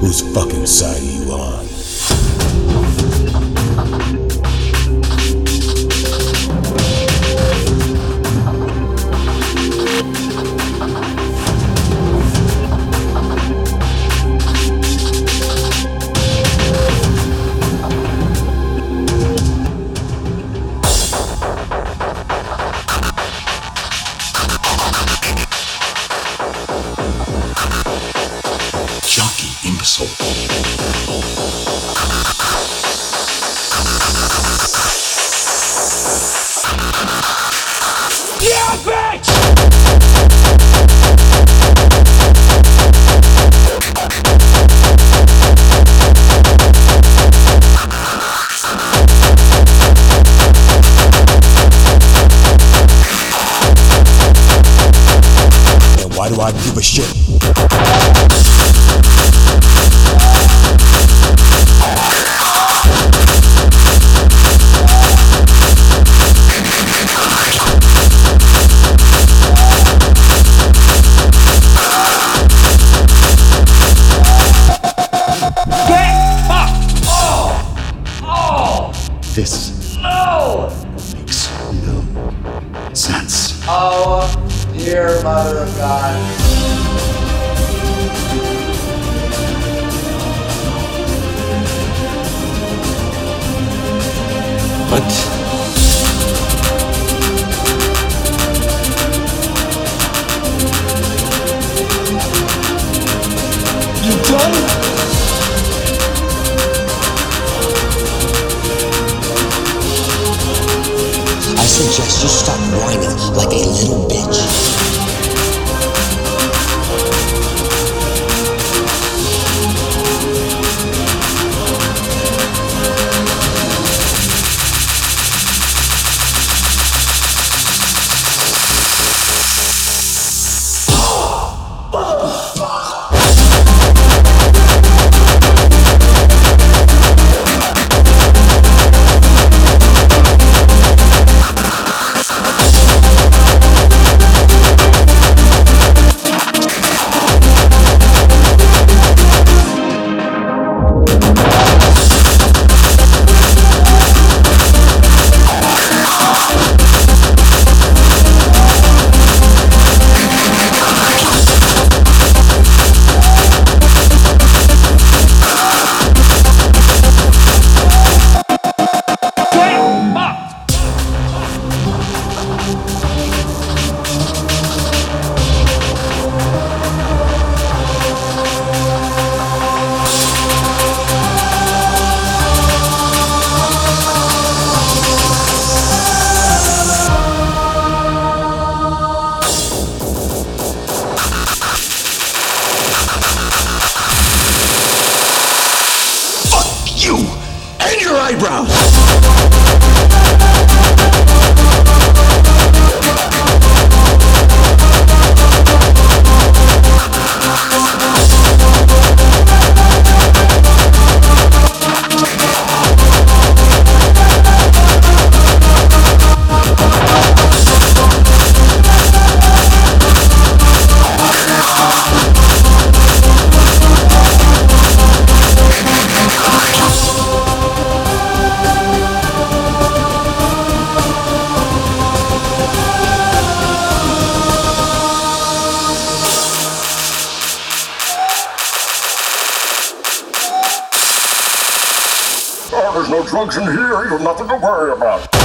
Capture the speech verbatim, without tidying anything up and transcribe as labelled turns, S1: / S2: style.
S1: Whose fucking side are you on?
S2: Junkie imbecile.
S3: Yeah, bitch!
S1: And why do I give a shit?
S2: This
S3: No!
S2: makes no sense.
S4: Oh, dear Mother of God.
S2: What?
S3: You done?
S5: I suggest you stop whining like a little bitch.
S2: You and your eyebrows!
S6: Oh, there's no drugs in here. You have nothing to worry about.